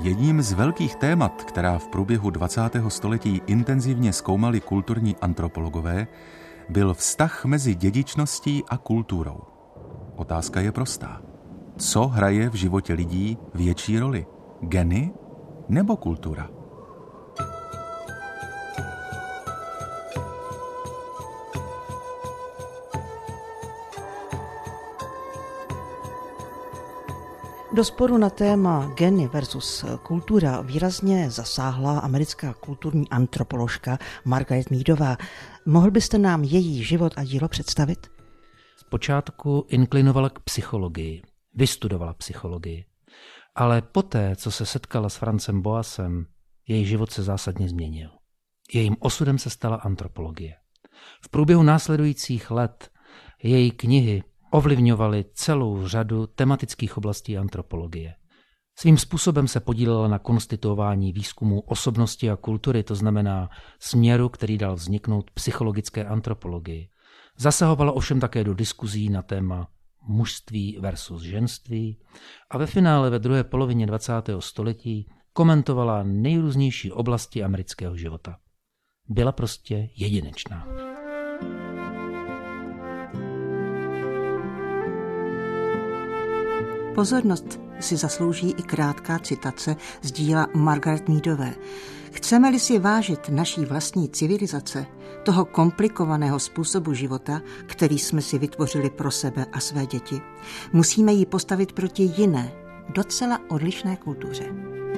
Jedním z velkých témat, která v průběhu 20. století intenzivně zkoumali kulturní antropologové, byl vztah mezi dědičností a kulturou. Otázka je prostá. Co hraje v životě lidí větší roli? Geny nebo kultura? Do sporu na téma geny versus kultura výrazně zasáhla americká kulturní antropoložka Margaret Meadová. Mohl byste nám její život a dílo představit? Zpočátku inklinovala k psychologii, vystudovala psychologii, ale poté, co se setkala s Francem Boasem, její život se zásadně změnil. Jejím osudem se stala antropologie. V průběhu následujících let její knihy ovlivňovaly celou řadu tematických oblastí antropologie. Svým způsobem se podílela na konstituování výzkumu osobnosti a kultury, to znamená směru, který dal vzniknout psychologické antropologii. Zasahovala ovšem také do diskuzí na téma mužství versus ženství a ve finále ve druhé polovině 20. století komentovala nejrůznější oblasti amerického života. Byla prostě jedinečná. Pozornost si zaslouží i krátká citace z díla Margaret Meadové. Chceme-li si vážit naší vlastní civilizace, toho komplikovaného způsobu života, který jsme si vytvořili pro sebe a své děti, musíme ji postavit proti jiné, docela odlišné kultuře.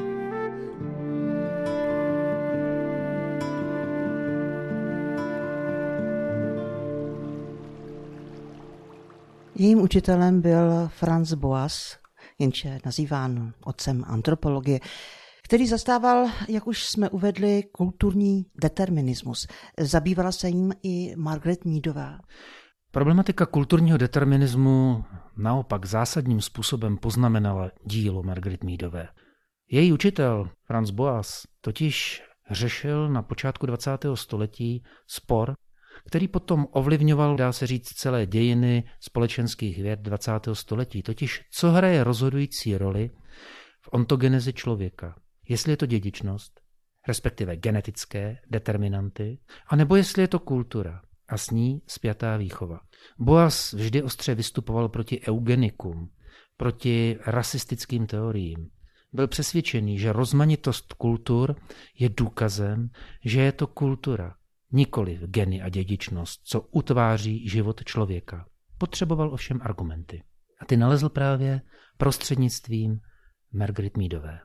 Jejím učitelem byl Franz Boas, jenž je nazýván otcem antropologie, který zastával, jak už jsme uvedli, kulturní determinismus. Zabývala se jim i Margaret Meadová. Problematika kulturního determinismu naopak zásadním způsobem poznamenala dílo Margaret Meadové. Její učitel Franz Boas totiž řešil na počátku 20. století spor, který potom ovlivňoval, dá se říct, celé dějiny společenských věd 20. století, totiž co hraje rozhodující roli v ontogenezi člověka. Jestli je to dědičnost, respektive genetické determinanty, anebo jestli je to kultura a s ní spjatá výchova. Boas vždy ostře vystupoval proti eugenikům, proti rasistickým teoriím. Byl přesvědčený, že rozmanitost kultur je důkazem, že je to kultura, nikoliv geny a dědičnost, co utváří život člověka. Potřeboval ovšem argumenty. A ty nalezl právě prostřednictvím Margaret Meadové.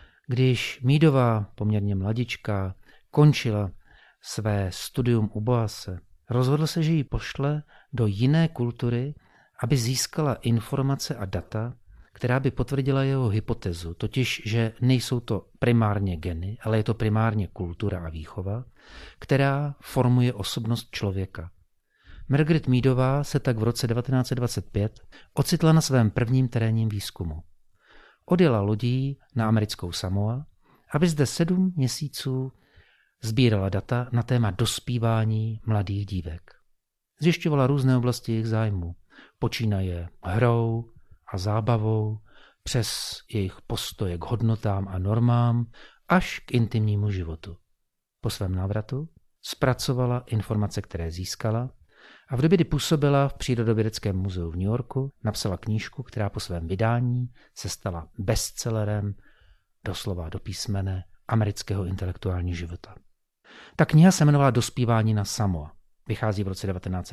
Když Meadová, poměrně mladička, končila své studium u Boase, rozhodl se, že ji pošle do jiné kultury, aby získala informace a data, která by potvrdila jeho hypotézu, totiž, že nejsou to primárně geny, ale je to primárně kultura a výchova, která formuje osobnost člověka. Margaret Meadová se tak v roce 1925 ocitla na svém prvním terénním výzkumu. Odjela lodí na americkou Samoa, aby zde 7 měsíců sbírala data na téma dospívání mladých dívek. Zjišťovala různé oblasti jejich zájmu, počínaje hrou a zábavou, přes jejich postoje k hodnotám a normám, až k intimnímu životu. Po svém návratu zpracovala informace, které získala, a v době, kdy působila v Přírodovědeckém muzeu v New Yorku, napsala knížku, která po svém vydání se stala bestsellerem, doslova do písmene, amerického intelektuálního života. Ta kniha se jmenovala Dospívání na Samoa. Vychází v roce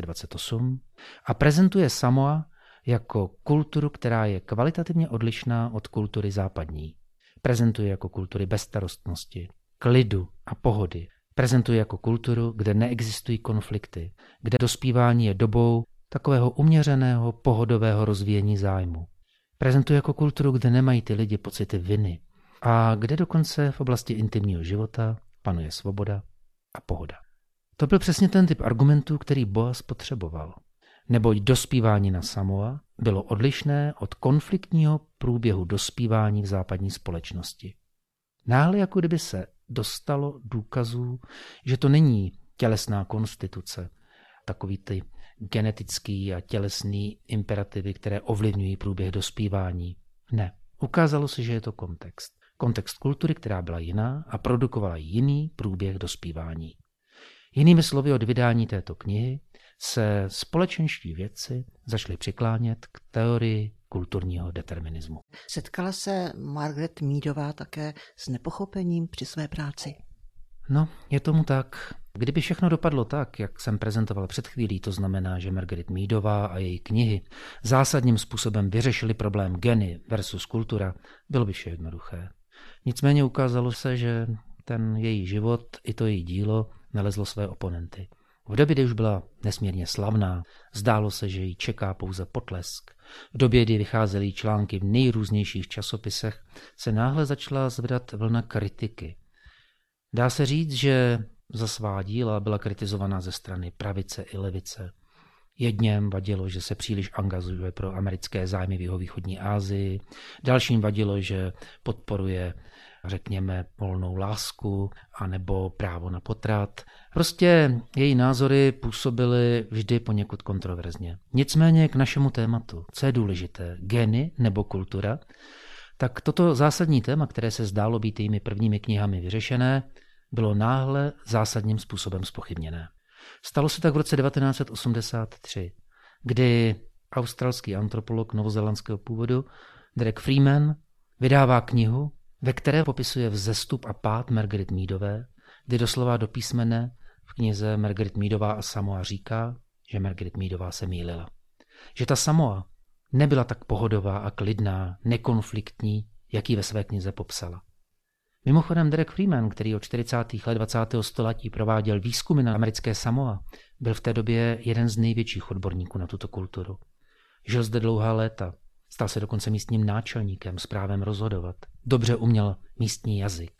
1928 a prezentuje Samoa jako kulturu, která je kvalitativně odlišná od kultury západní. Prezentuje jako kultury bezstarostnosti, klidu a pohody. Prezentuje jako kulturu, kde neexistují konflikty, kde dospívání je dobou takového uměřeného, pohodového rozvíjení zájmu. Prezentuje jako kulturu, kde nemají ty lidi pocity viny a kde dokonce v oblasti intimního života panuje svoboda a pohoda. To byl přesně ten typ argumentů, který Boas potřeboval. Neboť dospívání na Samoa bylo odlišné od konfliktního průběhu dospívání v západní společnosti. Náhle jako kdyby se dostalo důkazů, že to není tělesná konstituce, takový ty genetický a tělesný imperativy, které ovlivňují průběh dospívání. Ne. Ukázalo se, že je to kontext. kontext kultury, která byla jiná a produkovala jiný průběh dospívání. Jinými slovy, od vydání této knihy se společenští vědci začali přiklánět k teorii kulturního determinismu. Setkala se Margaret Meadová také s nepochopením při své práci? No, je tomu tak. Kdyby všechno dopadlo tak, jak jsem prezentoval před chvílí, to znamená, že Margaret Meadová a její knihy zásadním způsobem vyřešily problém geny versus kultura, bylo by vše jednoduché. Nicméně ukázalo se, že ten její život i to její dílo nalezlo své oponenty. V době, kdy už byla nesmírně slavná, zdálo se, že ji čeká pouze potlesk. V době, kdy vycházely články v nejrůznějších časopisech, se náhle začala zvedat vlna kritiky. Dá se říct, že za svá díla byla kritizovaná ze strany pravice i levice. Jedněm vadilo, že se příliš angažuje pro americké zájmy v jihovýchodní Asii, dalším vadilo, že podporuje, řekněme, volnou lásku anebo právo na potrat. Prostě její názory působily vždy poněkud kontroverzně. Nicméně k našemu tématu, co je důležité, geny nebo kultura, tak toto zásadní téma, které se zdálo být jejími prvními knihami vyřešené, bylo náhle zásadním způsobem zpochybněné. Stalo se tak v roce 1983, kdy australský antropolog novozélandského původu Derek Freeman vydává knihu, ve které popisuje vzestup a pád Margaret Meadové, kdy doslova do písmene v knize Margaret Meadová a Samoa říká, že Margaret Meadová se mýlila. Že ta Samoa nebyla tak pohodová a klidná, nekonfliktní, jak ji ve své knize popsala. Mimochodem Derek Freeman, který od 40. let 20. století prováděl výzkumy na americké Samoa, byl v té době jeden z největších odborníků na tuto kulturu. Žil zde dlouhá léta, stal se dokonce místním náčelníkem s právem rozhodovat, dobře uměl místní jazyk.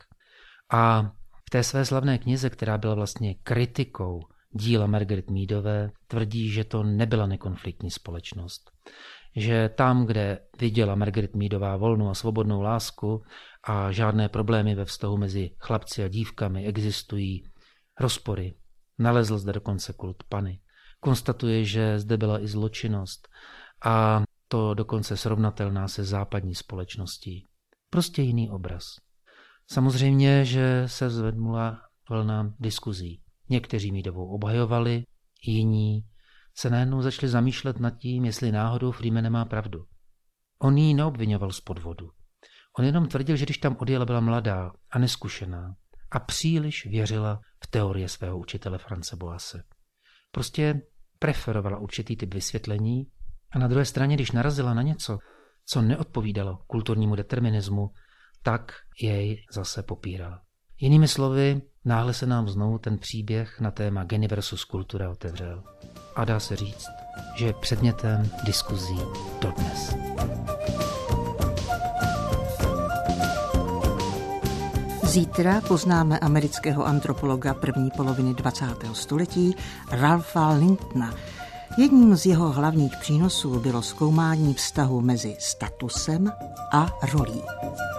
A v té své slavné knize, která byla vlastně kritikou díla Margaret Meadové, tvrdí, že to nebyla nekonfliktní společnost. Že tam, kde viděla Margaret Meadová volnou a svobodnou lásku a žádné problémy ve vztahu mezi chlapci a dívkami, existují rozpory. Nalezl zde dokonce kult Pany. Konstatuje, že zde byla i zločinnost a to dokonce srovnatelná se západní společností. Prostě jiný obraz. Samozřejmě, že se zvednula vlna diskuzí. Někteří Meadovou obhajovali, jiní se najednou začali zamýšlet nad tím, jestli náhodou Freeman nemá pravdu. On ji neobvinoval z podvodu. On jenom tvrdil, že když tam odjela, byla mladá a neskušená a příliš věřila v teorie svého učitele France Boase. Prostě preferovala určitý typ vysvětlení a na druhé straně, když narazila na něco, co neodpovídalo kulturnímu determinismu, tak jej zase popírala. Jinými slovy, náhle se nám znovu ten příběh na téma geny versus kultura otevřel. A dá se říct, že je předmětem diskuzí dodnes. Zítra poznáme amerického antropologa první poloviny 20. století Ralpha Lintona. Jedním z jeho hlavních přínosů bylo zkoumání vztahu mezi statusem a rolí.